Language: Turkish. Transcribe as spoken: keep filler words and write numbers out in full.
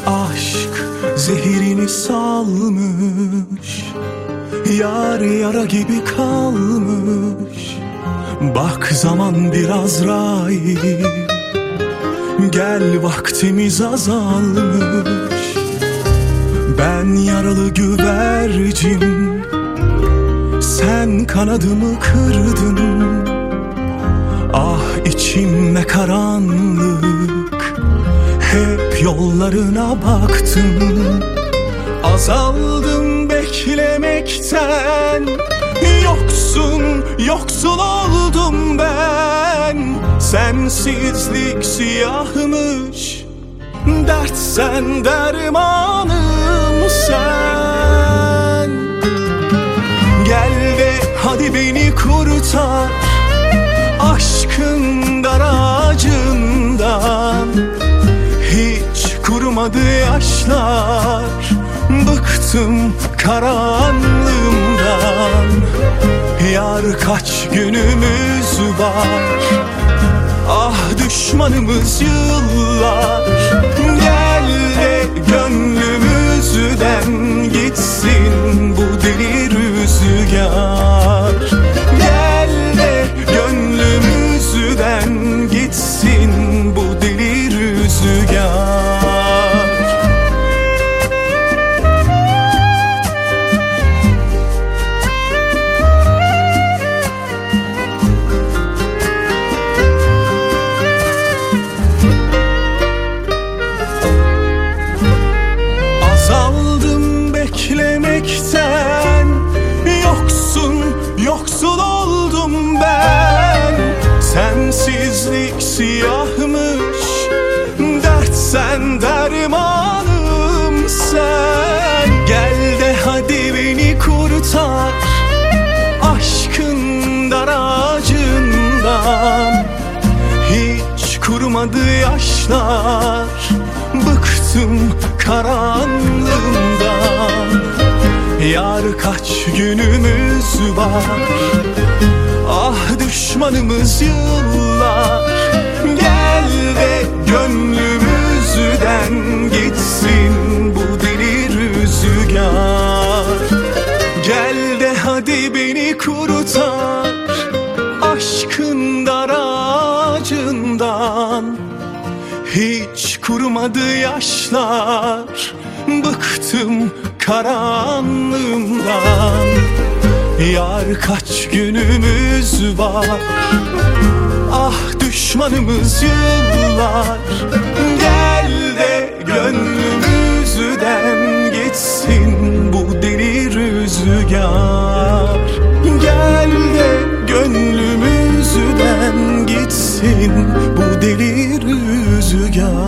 Aşk zehirini salmış, yar yara gibi kalmış. Bak zaman biraz Azrail, gel vaktimiz azalmış. Ben yaralı güvercin, sen kanadımı kırdın. Ah içimde karanlık, hep yollarına baktım. Azaldım beklemekten, yoksun, yoksul oldum ben. Sensizlik siyahmış, dert sen, dermanım sen. Gel de hadi beni kurtar, aşkın dar ağacından. Hiç kurumadı yaşlar, bıktım karanlığımdan. Yar kaç günümüz var, ah düşmanımız yıllar. Gel de gönlümüzden gitsin bu deli rüzgar. Gel de gönlümüzden gitsin bu deli rüzgar. Azaldım beklemekten, yoksun, yoksul oldum ben. Sensizlik siyahmış, dert sen, dermanım sen. Gel de hadi beni kurtar, aşkın dar ağacından. Hiç kurumadı yaşlar, bıktım karanlığımdan. Yar kaç günümüz var, ah düşmanımız yıllar. Gel de gönlümüzden gitsin bu deli rüzgar. Gel de hadi beni kurtar, aşkın dar ağacından. Hiç kurumadı yaşlar, bıktım karanlığımdan. Yar kaç günümüz var, ah düşmanımız yıllar. Gel de gönlümüzden gitsin bu deli rüzgar. Gel de gönlümüzden gitsin bu deli rüzgar.